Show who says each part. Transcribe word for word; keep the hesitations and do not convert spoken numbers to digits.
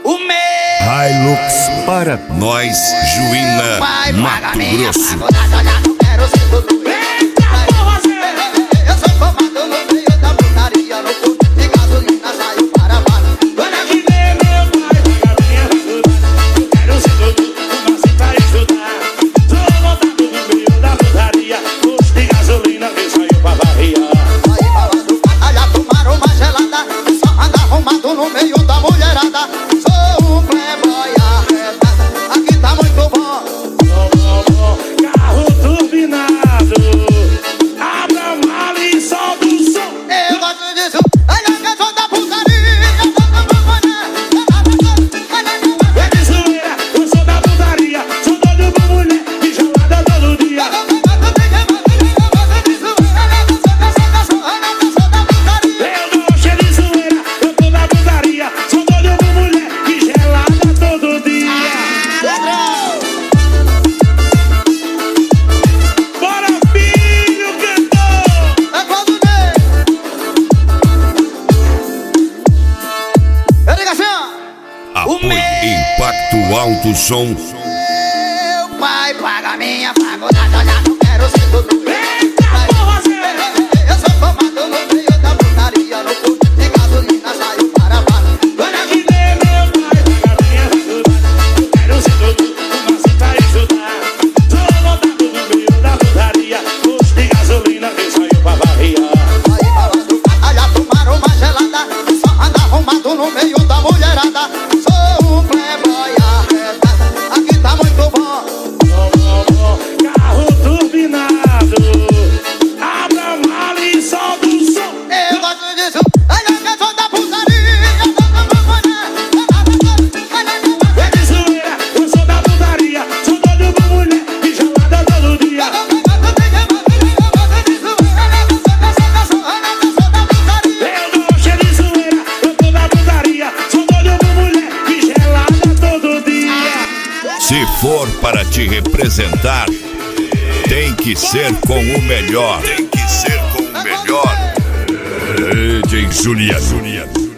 Speaker 1: O meu
Speaker 2: Hilux para
Speaker 3: Nós, Juína, Mato Grosso.
Speaker 1: quero ser tudo. Eita porra, Zé! Eu sou formado no meio da putaria, no posto de gasolina saiu para baixo.
Speaker 4: Olha que nem meu pai, paga minha faculdade. Eu quero ser tudo, mas sem pra estudar. Sou montado no meio da putaria, posto de gasolina que saiu pra barriar.
Speaker 1: Saí falando batalha, tomaram uma gelada. Só anda arrumado no meio da mulherada. Sou um playboy arretado, aqui tá muito bom.
Speaker 4: Carro turbinado, abra a mala e solta o som.
Speaker 1: Eu gosto disso, olha que eu sou da putaria.
Speaker 4: É de zoeira, eu sou da putaria. Sou doido por mulher e gelada todo dia. Eu não gosto de zoeira, eu tô da putaria. Sou doido por mulher e gelada todo dia. Bora, filho, cantor!
Speaker 1: É quando vem. Eu digo assim, ó.
Speaker 3: Apoio Impacto Alto Som.
Speaker 1: Meu pai paga minha faculdade, olha, não quero ser tudo.
Speaker 4: Eita porra, Zé!
Speaker 1: Eu sou formado no meio da putaria, no posto de gasolina saiu para baixo.
Speaker 4: Olha que nem meu pai, paga minha faculdade. Eu quero ser tudo, mas sem pra estudar. Sou montado no meio da putaria, posto de gasolina que saiu pra barriar.
Speaker 1: Saí falando batalha, tomaram uma gelada. Só anda arrumado no meio da mulherada. Sou um playboy arretado, aqui tá muito bom.
Speaker 4: Carro turbinado, abra a mala e solta o som.
Speaker 1: Eu gosto disso, olha que eu sou da putaria.
Speaker 4: É de zoeira, eu sou da putaria. Sou doido por mulher e gelada todo dia. Eu não gosto de zoeira, eu tô da putaria. Sou doido por mulher e gelada todo dia.
Speaker 3: Se for para te representar, tem que ser com o melhor. Tem que ser com o melhor. D J Juliano.